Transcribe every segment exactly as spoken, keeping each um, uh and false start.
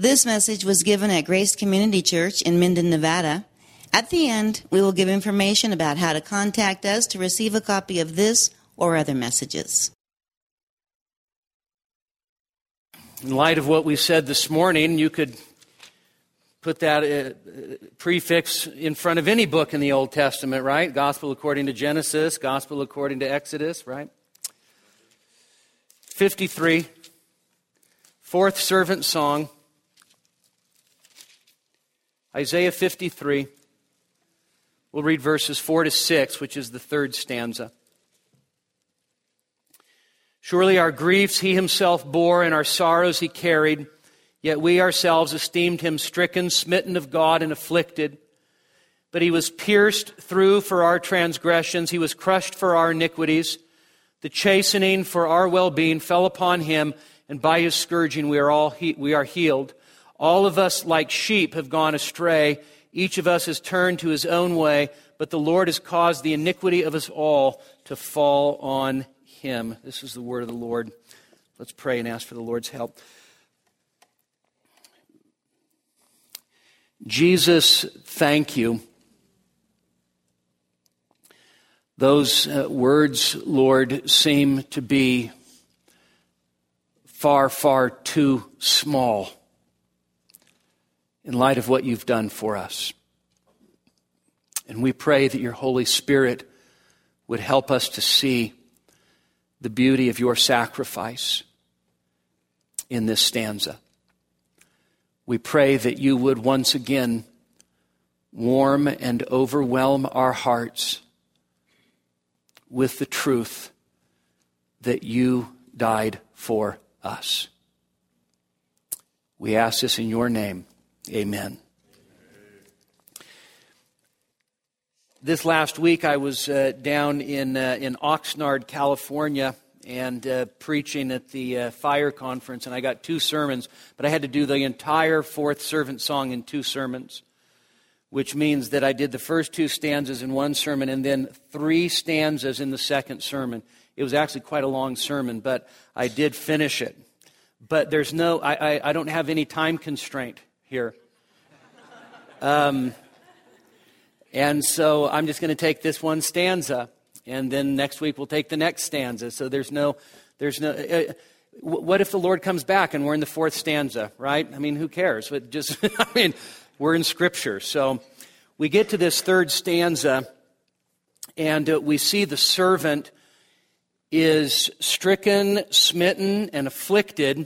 This message was given at Grace Community Church in Minden, Nevada. At the end, we will give information about how to contact us to receive a copy of this or other messages. In light of what we said this morning, you could put that uh, prefix in front of any book in the Old Testament, right? Gospel according to Genesis, Gospel according to Exodus, right? fifty-three, fourth servant song, Isaiah fifty-three. We'll read verses four to six, which is the third stanza. Surely our griefs he himself bore, and our sorrows he carried. Yet we ourselves esteemed him stricken, smitten of God, and afflicted. But he was pierced through for our transgressions. He was crushed for our iniquities. The chastening for our well-being fell upon him, and by his scourging we are all he- we are healed. All of us like sheep have gone astray. Each of us has turned to his own way, but the Lord has caused the iniquity of us all to fall on him. This is the word of the Lord. Let's pray and ask for the Lord's help. Jesus, thank you. Those uh, words, Lord, seem to be far, far too small in light of what you've done for us. And we pray that your Holy Spirit would help us to see the beauty of your sacrifice in this stanza. We pray that you would once again warm and overwhelm our hearts with the truth that you died for us. We ask this in your name. Amen. This last week I was uh, down in uh, in Oxnard, California, and uh, preaching at the uh, fire conference, and I got two sermons, but I had to do the entire fourth servant song in two sermons, which means that I did the first two stanzas in one sermon and then three stanzas in the second sermon. It was actually quite a long sermon, but I did finish it. But there's no, I, I, I don't have any time constraint here. Um, and so I'm just going to take this one stanza, and then next week we'll take the next stanza. So there's no, there's no, uh, what if the Lord comes back and we're in the fourth stanza, right? I mean, who cares? But just, I mean, we're in Scripture. So we get to this third stanza, and uh, we see the servant is stricken, smitten, and afflicted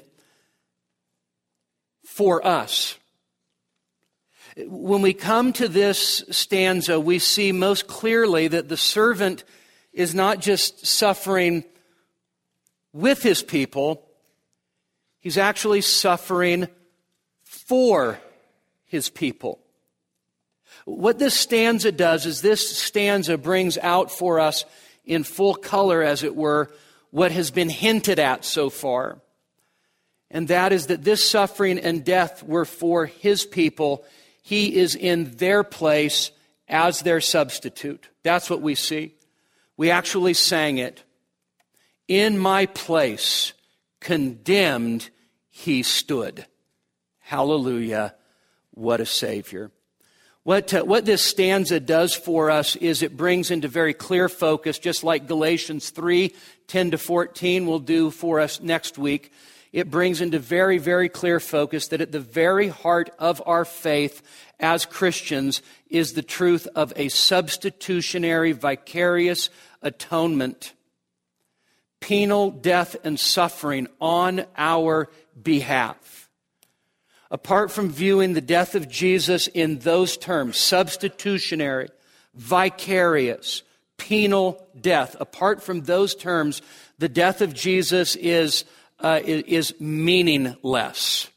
for us. When we come to this stanza, we see most clearly that the servant is not just suffering with his people, he's actually suffering for his people. What this stanza does is this stanza brings out for us in full color, as it were, what has been hinted at so far. And that is that this suffering and death were for his people. He is in their place as their substitute. That's what we see. We actually sang it. In my place, condemned, he stood. Hallelujah. What a Savior. What, uh, what this stanza does for us is it brings into very clear focus, just like Galatians three, ten to fourteen will do for us next week. It brings into very, very clear focus that at the very heart of our faith as Christians is the truth of a substitutionary, vicarious atonement. Penal death and suffering on our behalf. Apart from viewing the death of Jesus in those terms, substitutionary, vicarious, penal death, apart from those terms, the death of Jesus is, uh, is meaningless.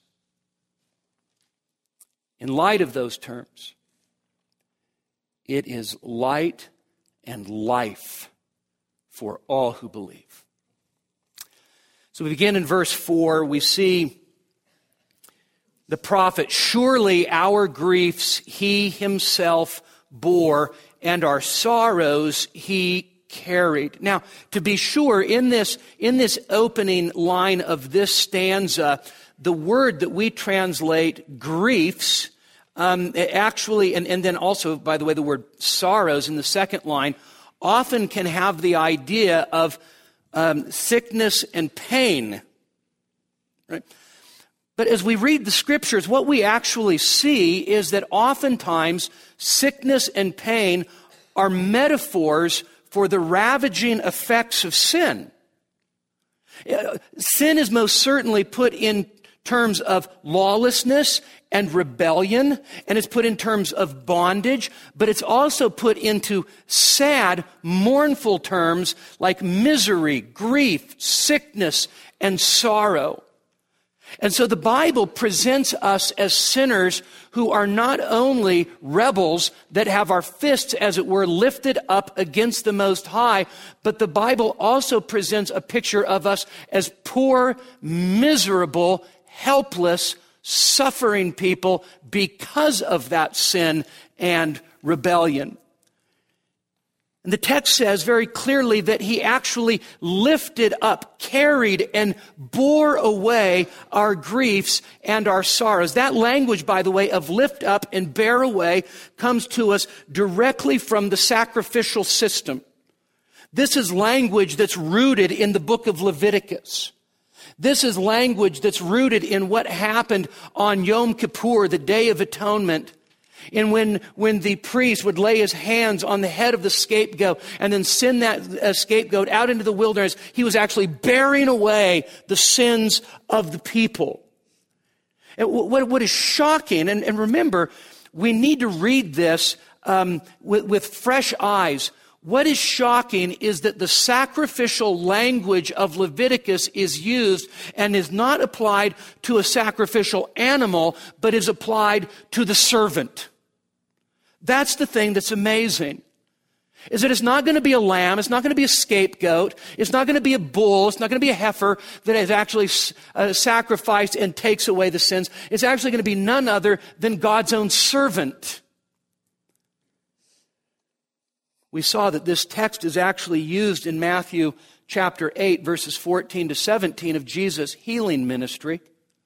In light of those terms, it is light and life for all who believe. So we begin in verse four. We see the prophet, surely our griefs he himself bore, and our sorrows he carried. Now, to be sure, in this, in this opening line of this stanza, the word that we translate griefs, um, actually, and, and then also, by the way, the word sorrows in the second line, often can have the idea of um, sickness and pain. Right? But as we read the scriptures, what we actually see is that oftentimes sickness and pain are metaphors for the ravaging effects of sin. Sin is most certainly put in terms of lawlessness and rebellion, and it's put in terms of bondage, but it's also put into sad, mournful terms like misery, grief, sickness, and sorrow. And so the Bible presents us as sinners who are not only rebels that have our fists, as it were, lifted up against the Most High, but the Bible also presents a picture of us as poor, miserable, helpless, suffering people because of that sin and rebellion. And the text says very clearly that he actually lifted up, carried, and bore away our griefs and our sorrows. That language, by the way, of lift up and bear away comes to us directly from the sacrificial system. This is language that's rooted in the book of Leviticus. This is language that's rooted in what happened on Yom Kippur, the Day of Atonement. And when, when the priest would lay his hands on the head of the scapegoat and then send that uh, scapegoat out into the wilderness, he was actually bearing away the sins of the people. And what, what is shocking, and, and remember, we need to read this um, with, with fresh eyes. What is shocking is that the sacrificial language of Leviticus is used and is not applied to a sacrificial animal, but is applied to the servant. That's the thing that's amazing, is that it's not going to be a lamb, it's not going to be a scapegoat, it's not going to be a bull, it's not going to be a heifer that is actually uh, sacrificed and takes away the sins. It's actually going to be none other than God's own servant. We saw that this text is actually used in Matthew chapter eight, verses fourteen to seventeen of Jesus' healing ministry.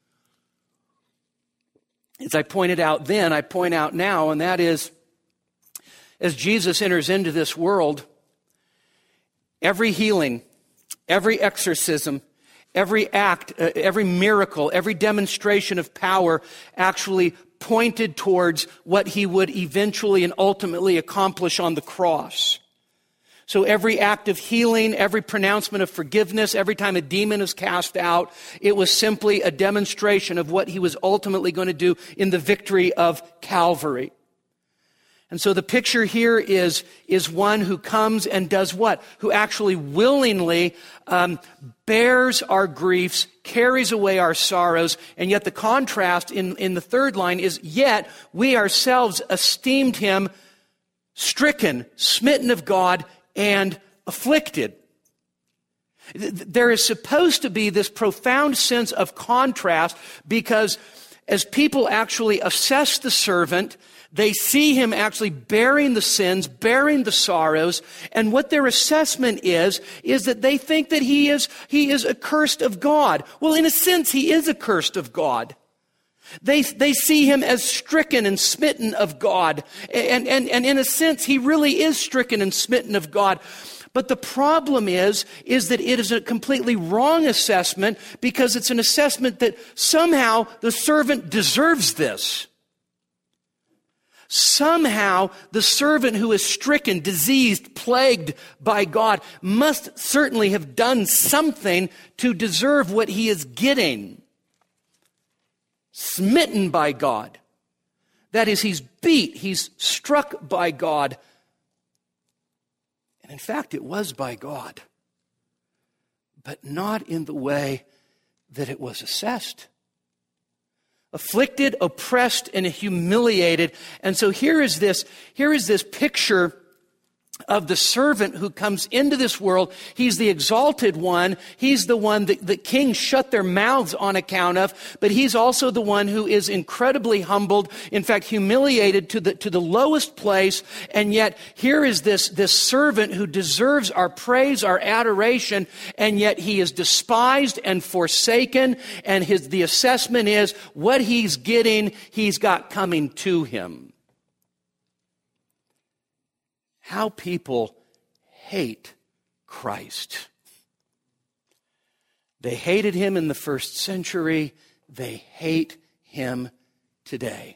As I pointed out then, I point out now, and that is, as Jesus enters into this world, every healing, every exorcism, every act, uh, every miracle, every demonstration of power actually pointed towards what he would eventually and ultimately accomplish on the cross. So every act of healing, every pronouncement of forgiveness, every time a demon is cast out, it was simply a demonstration of what he was ultimately going to do in the victory of Calvary. And so the picture here is, is one who comes and does what? Who actually willingly um, bears our griefs, carries away our sorrows, and yet the contrast in, in the third line is, yet we ourselves esteemed him stricken, smitten of God, and afflicted. There is supposed to be this profound sense of contrast, because as people actually assess the servant, they see him actually bearing the sins, bearing the sorrows, and what their assessment is, is that they think that he is, he is accursed of God. Well, in a sense, he is accursed of God. They, they see him as stricken and smitten of God. And, and, and in a sense, he really is stricken and smitten of God. But the problem is, is that it is a completely wrong assessment, because it's an assessment that somehow the servant deserves this. Somehow the servant who is stricken, diseased, plagued by God must certainly have done something to deserve what he is getting. Smitten by God. That is, he's beat, he's struck by God. And in fact, it was by God, but not in the way that it was assessed. Afflicted, oppressed, and humiliated. And so here is this, here is this picture of the servant who comes into this world. He's the exalted one. He's the one that the kings shut their mouths on account of, but he's also the one who is incredibly humbled, in fact, humiliated to the, to the lowest place. And yet here is this, this servant who deserves our praise, our adoration, and yet he is despised and forsaken. And his, the assessment is what he's getting, he's got coming to him. How people hate Christ. They hated him in the first century. They hate him today.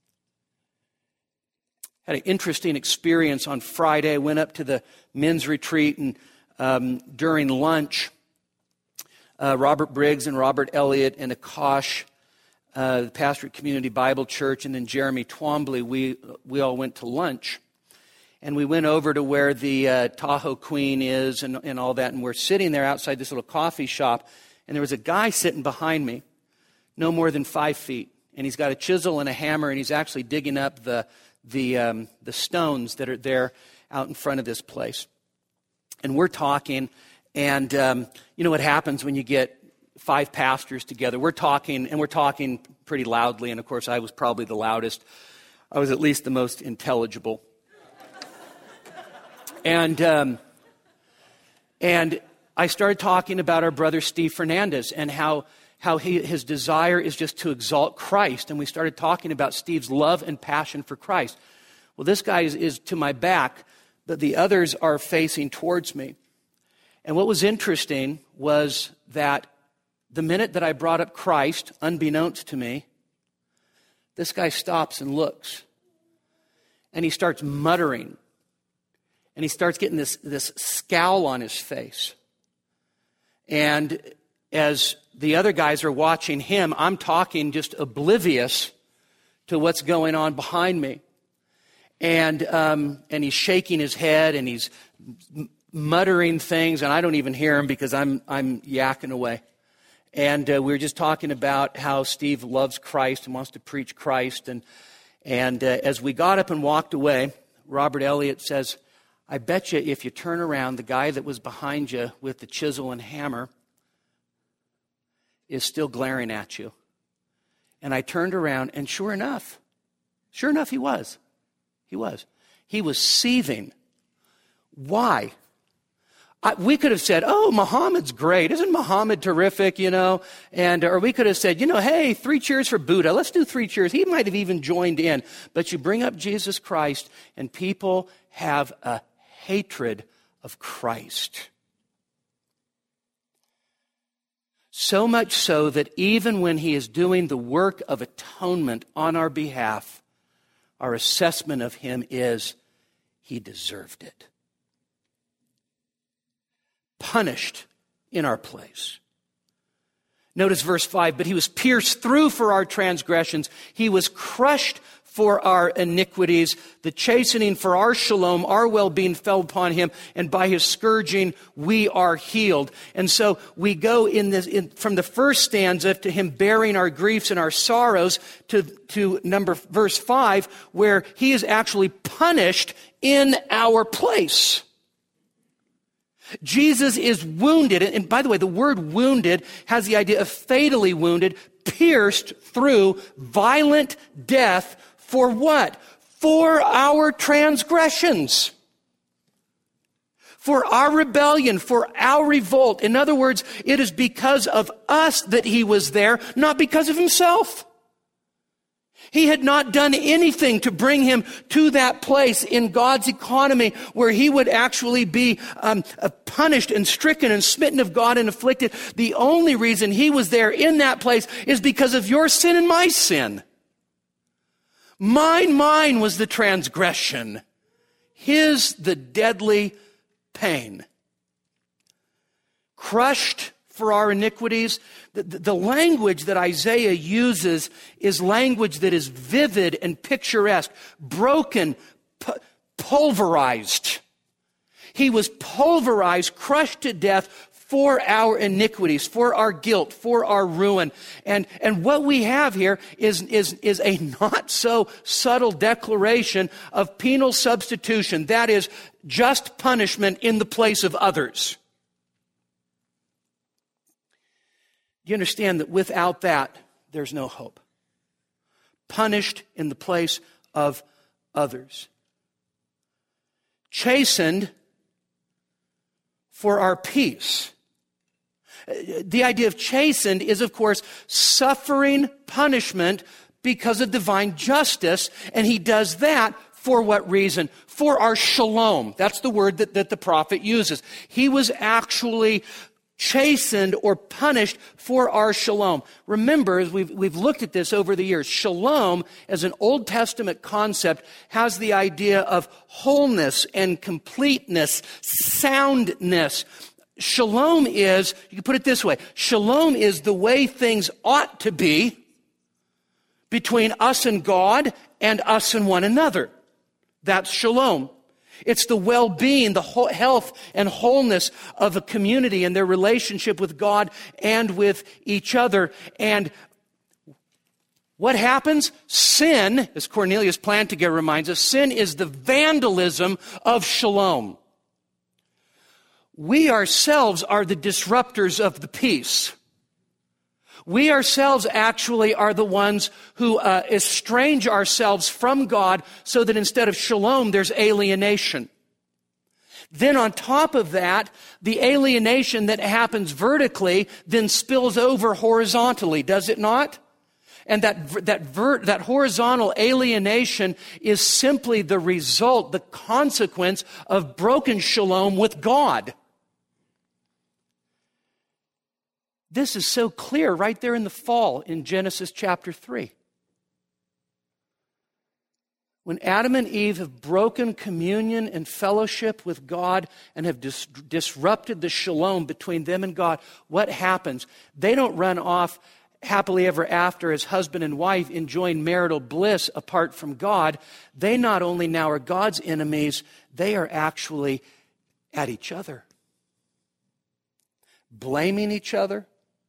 Had an interesting experience on Friday. I went up to the men's retreat, and um, during lunch, uh, Robert Briggs and Robert Elliott and Akash, uh, the pastor at Community Bible Church, and then Jeremy Twombly, we we all went to lunch. And we went over to where the uh, Tahoe Queen is and, and all that. And we're sitting there outside this little coffee shop. And there was a guy sitting behind me, no more than five feet. And he's got a chisel and a hammer. And he's actually digging up the, the, um, the stones that are there out in front of this place. And we're talking. And um, you know what happens when you get five pastors together? We're talking, and we're talking pretty loudly. And, of course, I was probably the loudest. I was at least the most intelligible. And um, and I started talking about our brother Steve Fernandez and how how he, his desire is just to exalt Christ. And we started talking about Steve's love and passion for Christ. Well, this guy is, is to my back, but the others are facing towards me. And what was interesting was that the minute that I brought up Christ, unbeknownst to me, this guy stops and looks. And he starts muttering. And he starts getting this, this scowl on his face. And as the other guys are watching him, I'm talking just oblivious to what's going on behind me. And um, and he's shaking his head and he's muttering things, and I don't even hear him because I'm I'm yakking away. And uh, we were just talking about how Steve loves Christ and wants to preach Christ. And and uh, as we got up and walked away, Robert Elliott says, I bet you if you turn around, the guy that was behind you with the chisel and hammer is still glaring at you. And I turned around, and sure enough, sure enough, he was. He was. He was seething. Why? I, we could have said, oh, Muhammad's great. Isn't Muhammad terrific, you know? And or we could have said, you know, hey, three cheers for Buddha. Let's do three cheers. He might have even joined in. But you bring up Jesus Christ, and people have a hatred of Christ. So much so that even when he is doing the work of atonement on our behalf, our assessment of him is he deserved it. Punished in our place. Notice verse five, but he was pierced through for our transgressions. He was crushed for our iniquities. The chastening for our shalom, our well-being fell upon him, and by his scourging we are healed. And so we go in this in, from the first stanza to him bearing our griefs and our sorrows to, to number verse five, where he is actually punished in our place. Jesus is wounded. And by the way, the word wounded has the idea of fatally wounded, pierced through violent death. For what? For our transgressions. For our rebellion, for our revolt. In other words, it is because of us that he was there, not because of himself. He had not done anything to bring him to that place in God's economy where he would actually be um, uh, punished and stricken and smitten of God and afflicted. The only reason he was there in that place is because of your sin and my sin. Mine, mine was the transgression. His the deadly pain. Crushed for our iniquities. The, the language that Isaiah uses is language that is vivid and picturesque. Broken, pu- pulverized. He was pulverized, crushed to death for our iniquities, for our guilt, for our ruin. And, and what we have here is, is, is a not so subtle declaration of penal substitution. That is just punishment in the place of others. You understand that without that, there's no hope. Punished in the place of others. Chastened for our peace. The idea of chastened is, of course, suffering punishment because of divine justice. And he does that for what reason? For our shalom. That's the word that, that the prophet uses. He was actually chastened or punished for our shalom. Remember, as we've, we've looked at this over the years, shalom as an Old Testament concept has the idea of wholeness and completeness, soundness. Shalom is, you can put it this way, shalom is the way things ought to be between us and God and us and one another. That's shalom. It's the well-being, the health and wholeness of a community and their relationship with God and with each other. And what happens? Sin, as Cornelius Plantinga reminds us, sin is the vandalism of shalom. We ourselves are the disruptors of the peace. We ourselves actually are the ones who uh, estrange ourselves from God so that instead of shalom, there's alienation. Then on top of that, the alienation that happens vertically then spills over horizontally, does it not? And that, that, ver, that horizontal alienation is simply the result, the consequence of broken shalom with God. This is so clear right there in the fall in Genesis chapter three. When Adam and Eve have broken communion and fellowship with God and have dis- disrupted the shalom between them and God, what happens? They don't run off happily ever after as husband and wife enjoying marital bliss apart from God. They not only now are God's enemies, they are actually at each other, blaming each other.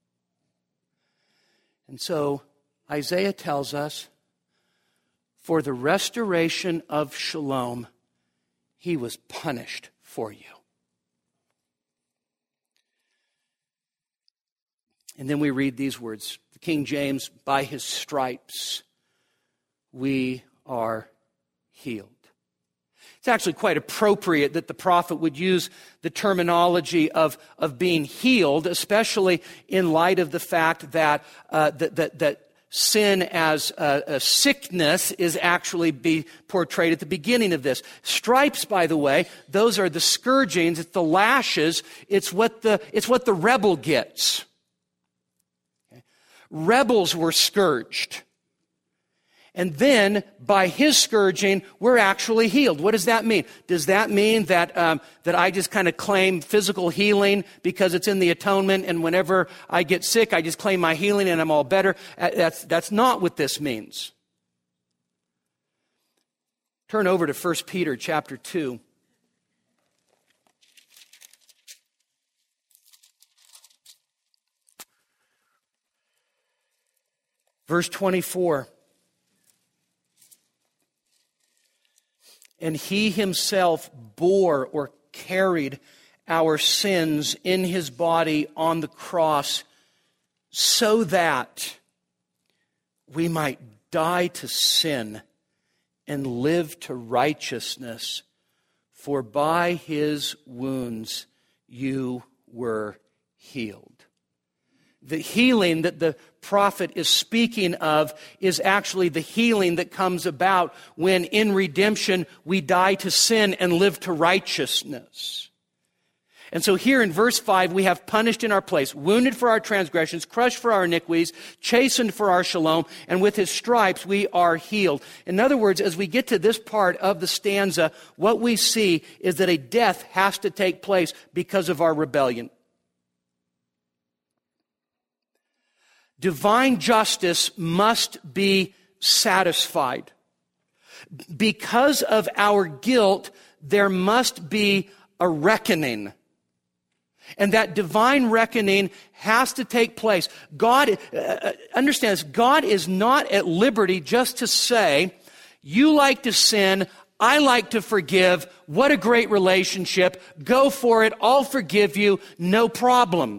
And so Isaiah tells us, for the restoration of shalom, he was punished for you. And then we read these words, the King James, by his stripes we are healed. It's actually quite appropriate that the prophet would use the terminology of, of being healed, especially in light of the fact that uh, that, that, that sin as a, a sickness is actually be portrayed at the beginning of this. Stripes, by the way, those are the scourgings, it's the lashes, it's what the, it's what the rebel gets. Okay. Rebels were scourged. And then, by his scourging, we're actually healed. What does that mean? Does that mean that um, that I just kind of claim physical healing because it's in the atonement, and whenever I get sick, I just claim my healing and I'm all better? That's, that's not what this means. Turn over to First Peter chapter two. Verse twenty-four. And he himself bore or carried our sins in his body on the cross so that we might die to sin and live to righteousness. For by his wounds you were healed. The healing that the prophet is speaking of is actually the healing that comes about when in redemption we die to sin and live to righteousness. And so here in verse five, we have punished in our place, wounded for our transgressions, crushed for our iniquities, chastened for our shalom, and with his stripes we are healed. In other words, as we get to this part of the stanza, what we see is that a death has to take place because of our rebellion. Divine justice must be satisfied. Because of our guilt, there must be a reckoning. And that divine reckoning has to take place. God, uh, understand this, God is not at liberty just to say, you like to sin, I like to forgive, what a great relationship, go for it, I'll forgive you, no problem.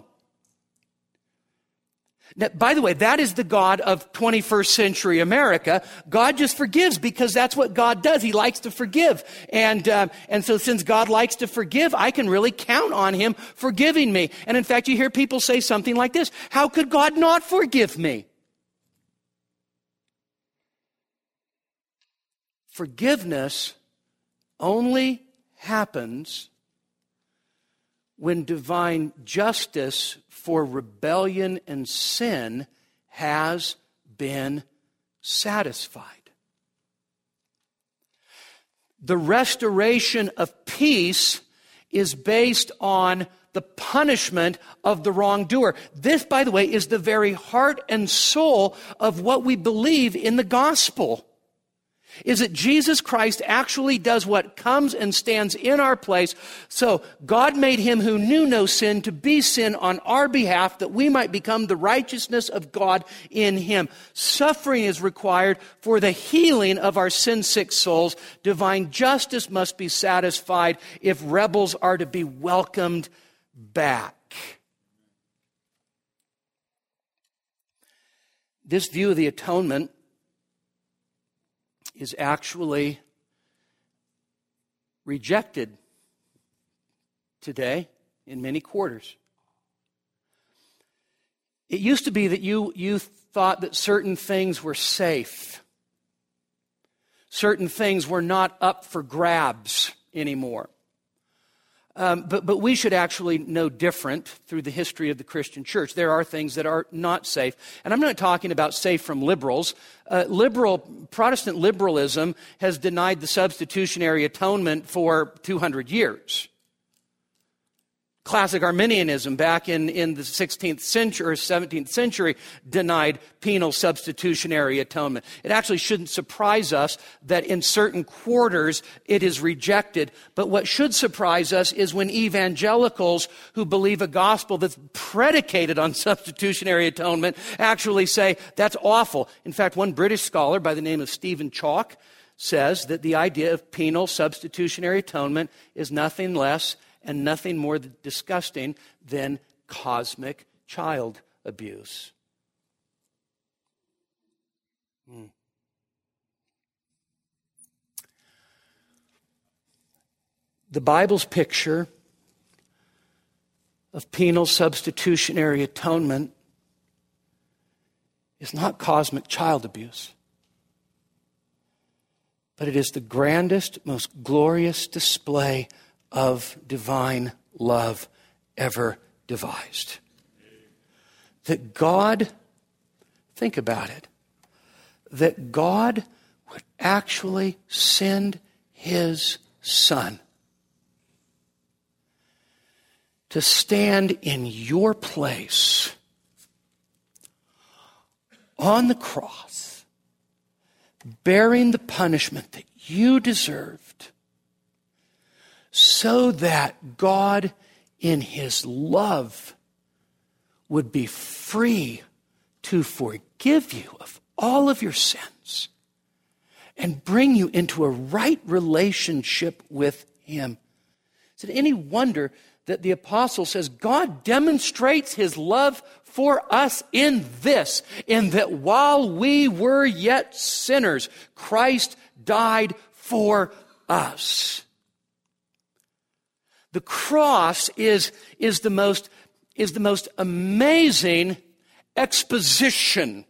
Now, by the way, that is the God of twenty-first century America. God just forgives because that's what God does. He likes to forgive. And um, and so since God likes to forgive, I can really count on him forgiving me. And in fact, you hear people say something like this: how could God not forgive me? Forgiveness only happens when divine justice for rebellion and sin has been satisfied. The restoration of peace is based on the punishment of the wrongdoer. This, by the way, is the very heart and soul of what we believe in the gospel. Is that Jesus Christ actually does what comes and stands in our place. So God made him who knew no sin to be sin on our behalf, that we might become the righteousness of God in him. Suffering is required for the healing of our sin-sick souls. Divine justice must be satisfied if rebels are to be welcomed back. This view of the atonement is actually rejected today in many quarters. It used to be that you, you thought that certain things were safe. Certain things were not up for grabs anymore. Um, but, but we should actually know different through the history of the Christian church. There are things that are not safe. And I'm not talking about safe from liberals. Uh, liberal, Protestant liberalism has denied the substitutionary atonement for two hundred years. Classic Arminianism back in, in the sixteenth century or seventeenth century denied penal substitutionary atonement. It actually shouldn't surprise us that in certain quarters it is rejected. But what should surprise us is when evangelicals who believe a gospel that's predicated on substitutionary atonement actually say that's awful. In fact, one British scholar by the name of Stephen Chalk says that the idea of penal substitutionary atonement is nothing less and nothing more disgusting than cosmic child abuse. Hmm. The Bible's picture of penal substitutionary atonement is not cosmic child abuse, but it is the grandest, most glorious display of divine love ever devised. That God, think about it, that God would actually send his Son to stand in your place on the cross, bearing the punishment that you deserved, so that God, in his love, would be free to forgive you of all of your sins and bring you into a right relationship with him. Is it any wonder that the apostle says God demonstrates his love for us in this, in that while we were yet sinners, Christ died for us. The cross is, is, the most, is the most amazing exposition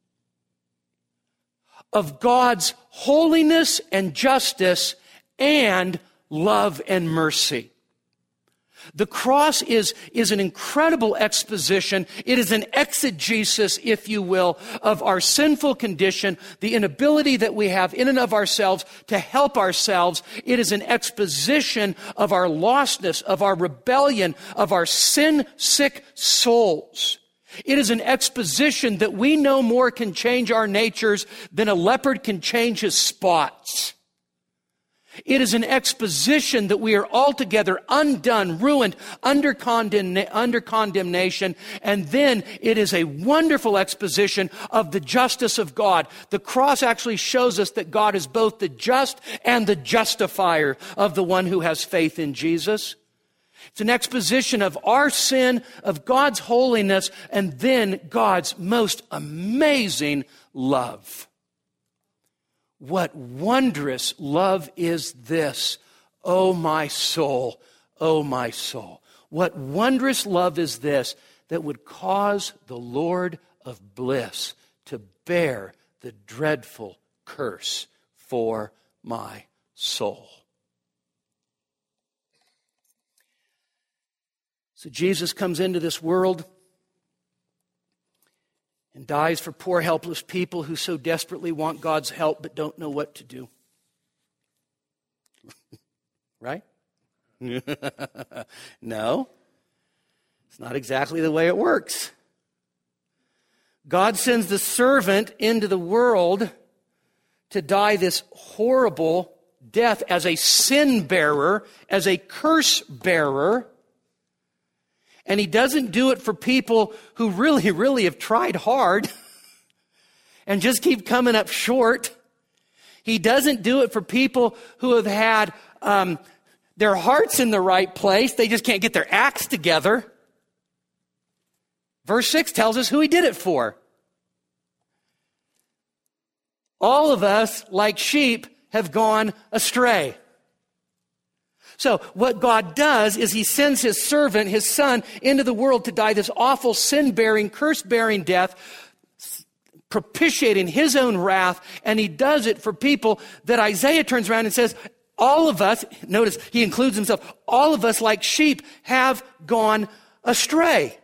of God's holiness and justice and love and mercy. The cross is, is an incredible exposition. It is an exegesis, if you will, of our sinful condition, the inability that we have in and of ourselves to help ourselves. It is an exposition of our lostness, of our rebellion, of our sin-sick souls. It is an exposition that we no more can change our natures than a leopard can change his spots. It is an exposition that we are altogether undone, ruined, under, condemna- under condemnation. And then it is a wonderful exposition of the justice of God. The cross actually shows us that God is both the just and the justifier of the one who has faith in Jesus. It's an exposition of our sin, of God's holiness, and then God's most amazing love. What wondrous love is this, O my soul, O my soul. What wondrous love is this that would cause the Lord of bliss to bear the dreadful curse for my soul. So Jesus comes into this world and dies for poor, helpless people who so desperately want God's help but don't know what to do. Right? No. It's not exactly the way it works. God sends the servant into the world to die this horrible death as a sin bearer, as a curse bearer. And he doesn't do it for people who really, really have tried hard and just keep coming up short. He doesn't do it for people who have had um, their hearts in the right place. They just can't get their acts together. Verse six tells us who he did it for. All of us, like sheep, have gone astray. So what God does is he sends his servant, his son, into the world to die this awful sin-bearing, curse-bearing death, propitiating his own wrath, and he does it for people that Isaiah turns around and says, all of us, notice he includes himself, all of us like sheep have gone astray.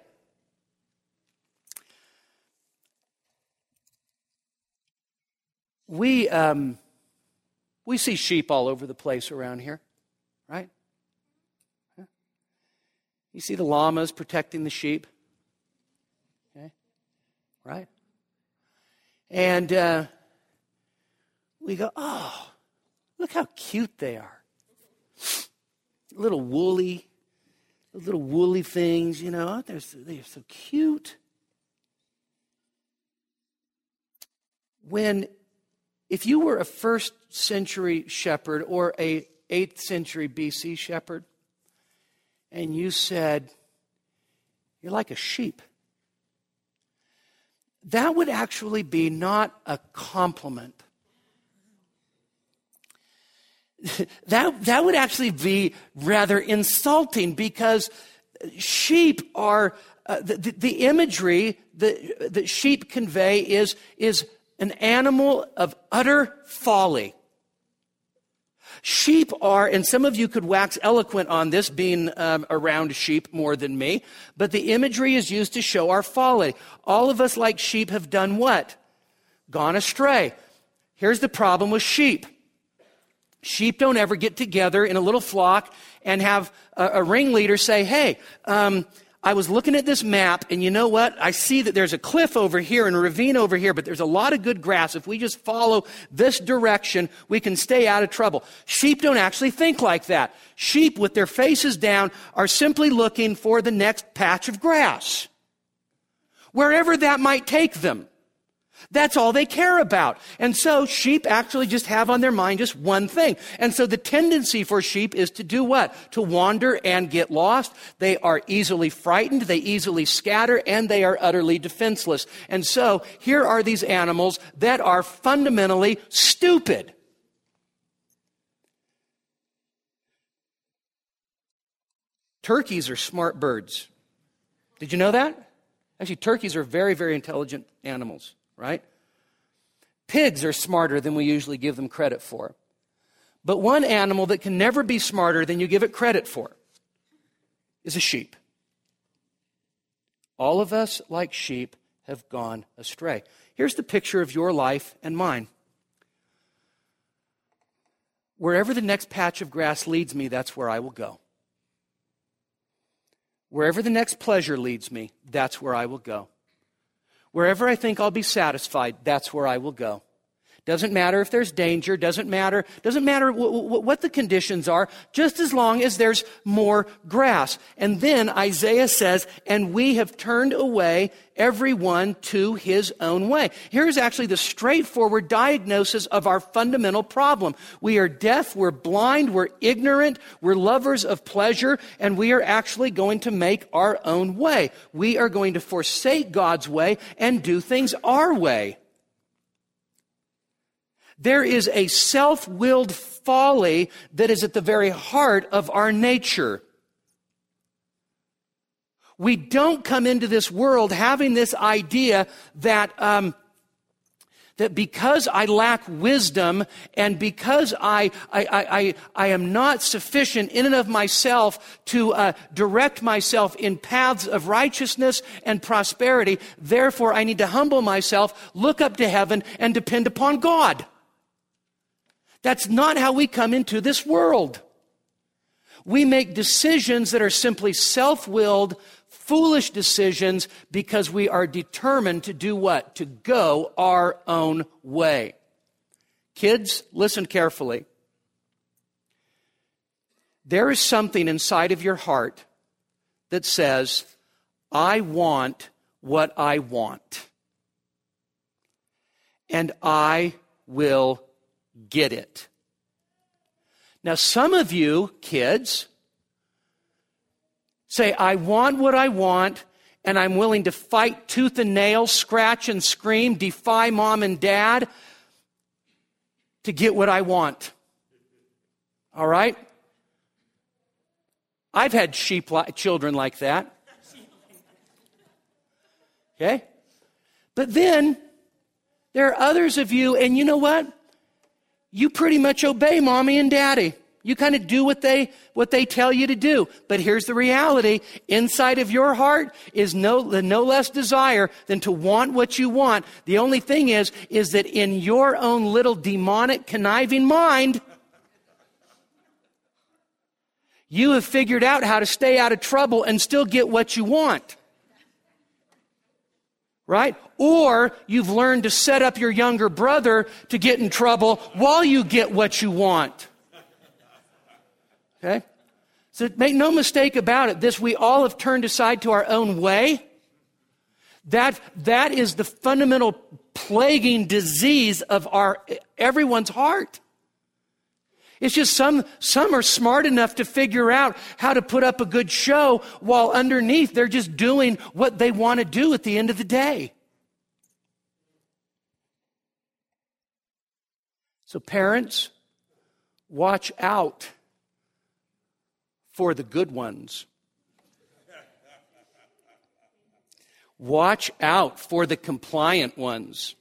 We, um, we see sheep all over the place around here. Right? You see the llamas protecting the sheep. Okay? Right? And uh, we go, oh, look how cute they are. Little woolly, little woolly things, you know, they're so, they're so cute. When, if you were a first century shepherd or a eighth century B C shepherd, and you said, you're like a sheep, that would actually be not a compliment. that, that would actually be rather insulting, because sheep are, uh, the, the, the imagery that, that sheep convey is, is an animal of utter folly. Sheep are, and some of you could wax eloquent on this, being um, around sheep more than me, but the imagery is used to show our folly. All of us, like sheep, have done what? Gone astray. Here's the problem with sheep. Sheep don't ever get together in a little flock and have a, a ringleader say, hey, um, I was looking at this map, and you know what? I see that there's a cliff over here and a ravine over here, but there's a lot of good grass. If we just follow this direction, we can stay out of trouble. Sheep don't actually think like that. Sheep, with their faces down, are simply looking for the next patch of grass, wherever that might take them. That's all they care about. And so sheep actually just have on their mind just one thing. And so the tendency for sheep is to do what? To wander and get lost. They are easily frightened, they easily scatter, and they are utterly defenseless. And so here are these animals that are fundamentally stupid. Turkeys are smart birds. Did you know that? Actually, turkeys are very, very intelligent animals. Right? Pigs are smarter than we usually give them credit for. But one animal that can never be smarter than you give it credit for is a sheep. All of us, like sheep, have gone astray. Here's the picture of your life and mine. Wherever the next patch of grass leads me, that's where I will go. Wherever the next pleasure leads me, that's where I will go. Wherever I think I'll be satisfied, that's where I will go. Doesn't matter if there's danger, doesn't matter, doesn't matter w- w- what the conditions are, just as long as there's more grass. And then Isaiah says, and we have turned away everyone to his own way. Here's actually the straightforward diagnosis of our fundamental problem. We are deaf, we're blind, we're ignorant, we're lovers of pleasure, and we are actually going to make our own way. We are going to forsake God's way and do things our way. There is a self-willed folly that is at the very heart of our nature. We don't come into this world having this idea that um, that because I lack wisdom and because I I, I, I am not sufficient in and of myself to uh, direct myself in paths of righteousness and prosperity, therefore I need to humble myself, look up to heaven, and depend upon God. That's not how we come into this world. We make decisions that are simply self-willed, foolish decisions because we are determined to do what? To go our own way. Kids, listen carefully. There is something inside of your heart that says, I want what I want. And I will get it. Now, some of you kids say, I want what I want, and I'm willing to fight tooth and nail, scratch and scream, defy mom and dad to get what I want. All right? I've had sheep li- children like that. Okay? But then there are others of you, and you know what? You pretty much obey mommy and daddy. You kind of do what they what they tell you to do. But here's the reality. Inside of your heart is no, no less desire than to want what you want. The only thing is, is that in your own little demonic, conniving mind, you have figured out how to stay out of trouble and still get what you want. Right? Or you've learned to set up your younger brother to get in trouble while you get what you want. Okay? So make no mistake about it. This, we all have turned aside to our own way. That, that is the fundamental plaguing disease of our everyone's heart. It's just some, some are smart enough to figure out how to put up a good show while underneath they're just doing what they want to do at the end of the day. So parents, watch out for the good ones. Watch out for the compliant ones.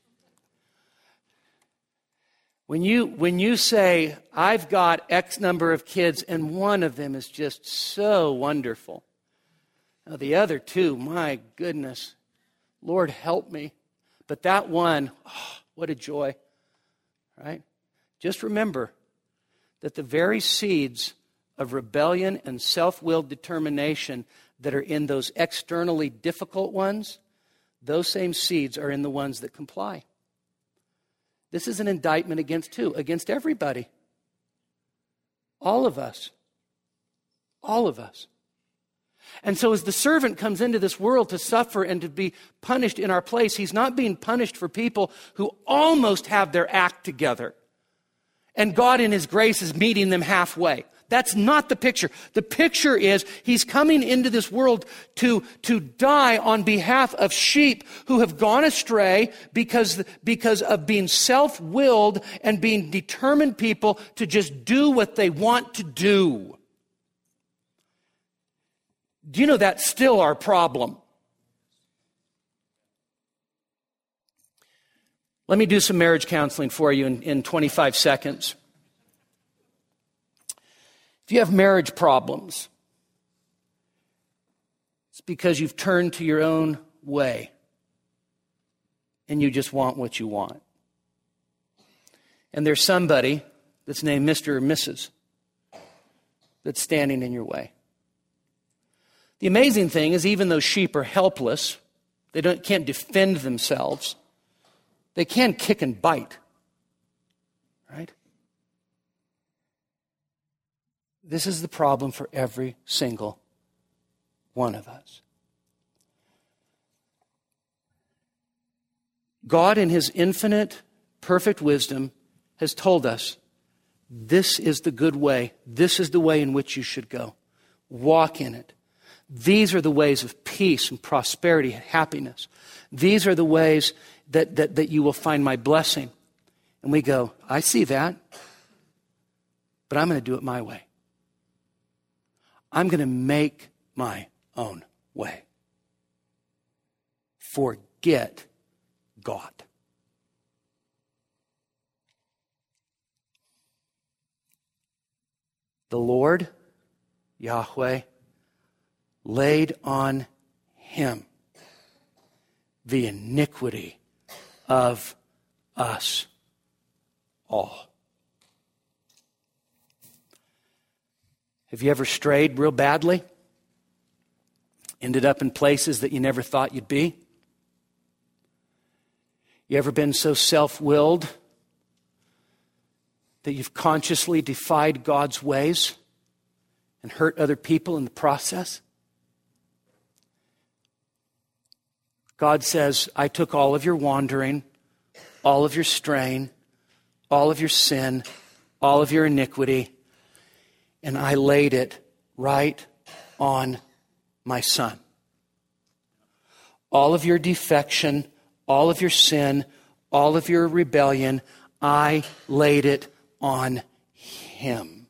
When you, when you say, I've got X number of kids and one of them is just so wonderful. Now the other two, my goodness, Lord help me. But that one, oh, what a joy, right? Just remember that the very seeds of rebellion and self-willed determination that are in those externally difficult ones, those same seeds are in the ones that comply. This is an indictment against who? Against everybody. All of us. All of us. And so as the servant comes into this world to suffer and to be punished in our place, he's not being punished for people who almost have their act together. And God in his grace is meeting them halfway. That's not the picture. The picture is he's coming into this world to, to die on behalf of sheep who have gone astray because, because of being self-willed and being determined people to just do what they want to do. Do you know that's still our problem? Let me do some marriage counseling for you in, in twenty-five seconds. If you have marriage problems, it's because you've turned to your own way and you just want what you want. And there's somebody that's named Mister or Missus that's standing in your way. The amazing thing is, even though sheep are helpless, they don't, can't defend themselves, they can kick and bite. This is the problem for every single one of us. God, in His infinite, perfect wisdom, has told us, this is the good way. This is the way in which you should go. Walk in it. These are the ways of peace and prosperity and happiness. These are the ways that, that, that you will find my blessing. And we go, I see that, but I'm going to do it my way. I'm going to make my own way. Forget God. The Lord, Yahweh, laid on Him the iniquity of us all. Have you ever strayed real badly? Ended up in places that you never thought you'd be? You ever been so self-willed that you've consciously defied God's ways and hurt other people in the process? God says, I took all of your wandering, all of your straying, all of your sin, all of your iniquity, and I laid it right on my Son. All of your defection, all of your sin, all of your rebellion, I laid it on Him.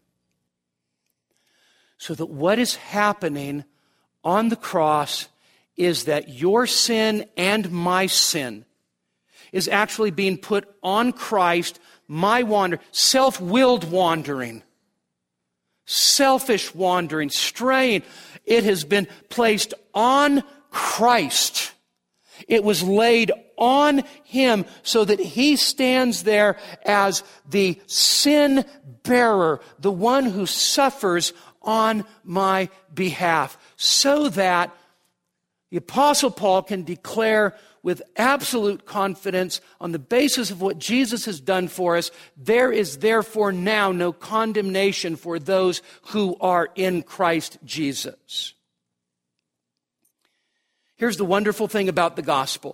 So that what is happening on the cross is that your sin and my sin is actually being put on Christ, my wander, self-willed wandering, selfish wandering, straying. It has been placed on Christ. It was laid on Him so that He stands there as the sin bearer, the one who suffers on my behalf, so that the Apostle Paul can declare with absolute confidence on the basis of what Jesus has done for us, there is therefore now no condemnation for those who are in Christ Jesus. Here's the wonderful thing about the gospel.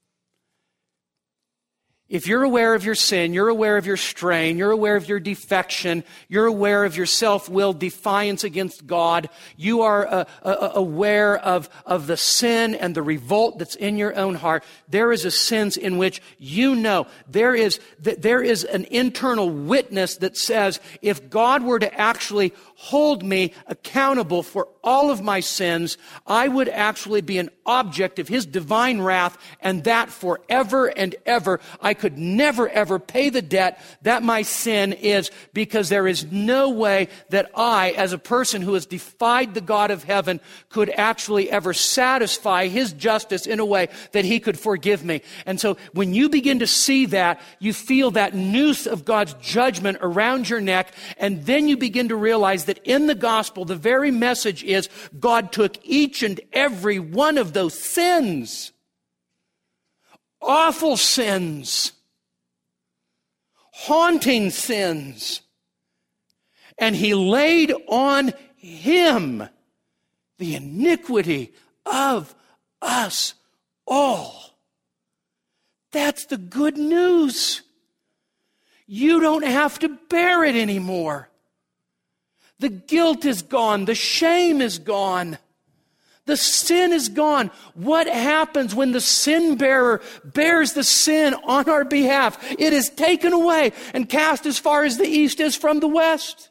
If you're aware of your sin, you're aware of your straying, you're aware of your defection, you're aware of your self-willed defiance against God, you are uh, uh, aware of, of the sin and the revolt that's in your own heart, there is a sense in which you know there is, there is an internal witness that says, if God were to actually hold me accountable for all of my sins, I would actually be an object of His divine wrath, and that forever and ever. I could never ever pay the debt that my sin is, because there is no way that I, as a person who has defied the God of heaven, could actually ever satisfy His justice in a way that He could forgive me. And so when you begin to see that, you feel that noose of God's judgment around your neck, and then you begin to realize that in the gospel, the very message is God took each and every one of those sins, awful sins, haunting sins, and He laid on Him the iniquity of us all. That's the good news. You don't have to bear it anymore. The guilt is gone. The shame is gone. The sin is gone. What happens when the sin bearer bears the sin on our behalf? It is taken away and cast as far as the east is from the west.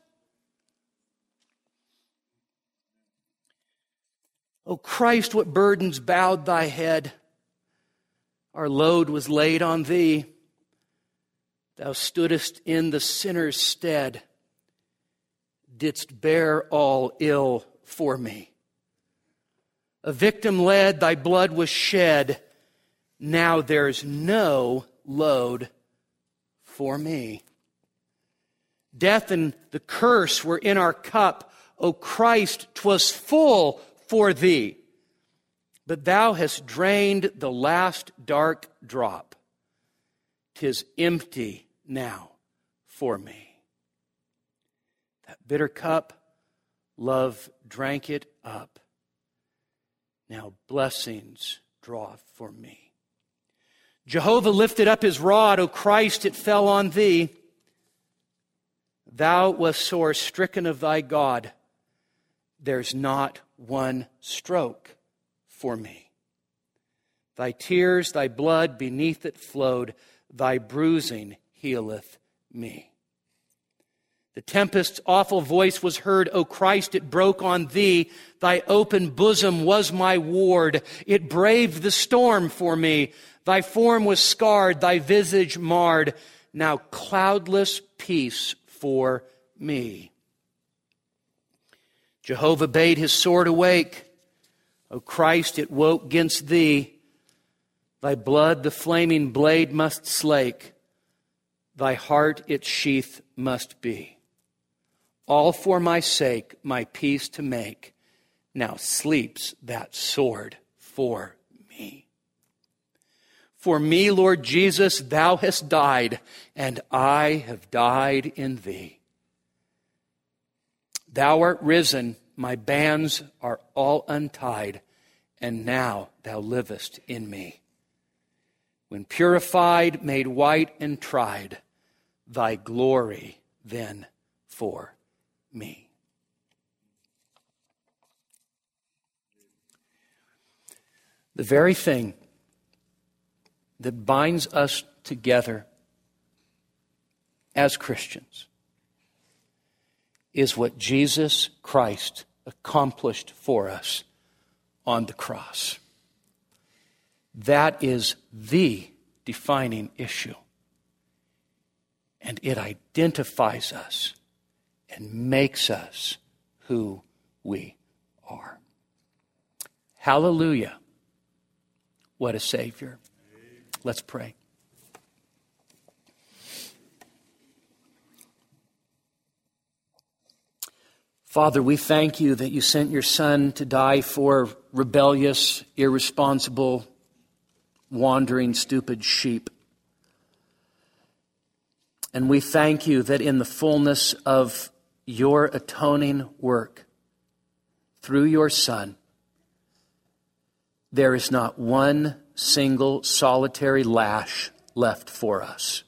O Christ, what burdens bowed thy head. Our load was laid on thee. Thou stoodest in the sinner's stead, didst bear all ill for me. A victim led, thy blood was shed. Now there's no load for me. Death and the curse were in our cup. O Christ, 'twas full for thee. But thou hast drained the last dark drop. 'Tis empty now for me. That bitter cup Love drank it up. Now blessings draw for me. Jehovah lifted up his rod, O Christ, it fell on thee. Thou wast sore stricken of thy God. There's not one stroke for me. Thy tears, thy blood beneath it flowed. Thy bruising healeth me. The tempest's awful voice was heard. O Christ, it broke on thee. Thy open bosom was my ward. It braved the storm for me. Thy form was scarred, thy visage marred. Now cloudless peace for me. Jehovah bade his sword awake. O Christ, it woke 'gainst thee. Thy blood the flaming blade must slake. Thy heart its sheath must be. All for my sake, my peace to make. Now sleeps that sword for me. For me, Lord Jesus, thou hast died, and I have died in thee. Thou art risen, my bands are all untied, and now thou livest in me. When purified, made white, and tried, thy glory then for me. The very thing that binds us together as Christians is what Jesus Christ accomplished for us on the cross. That is the defining issue. And it identifies us and makes us who we are. Hallelujah. What a Savior. Let's pray. Father, we thank you that you sent your Son to die for rebellious, irresponsible, wandering, stupid sheep. And we thank you that in the fullness of your atoning work through your Son, there is not one single solitary lash left for us.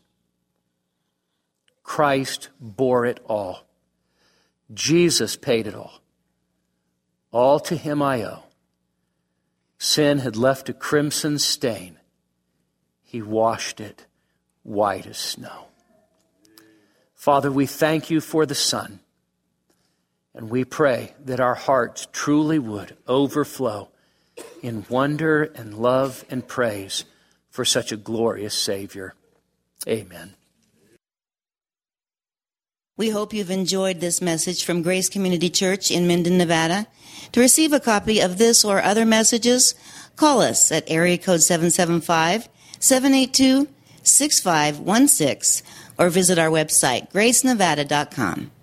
Christ bore it all. Jesus paid it all. All to him I owe. Sin had left a crimson stain. He washed it white as snow. Father, we thank you for the Son. And we pray that our hearts truly would overflow in wonder and love and praise for such a glorious Savior. Amen. We hope you've enjoyed this message from Grace Community Church in Minden, Nevada. To receive a copy of this or other messages, call us at area code seven seven five, seven eight two, six five one six or visit our website, grace nevada dot com.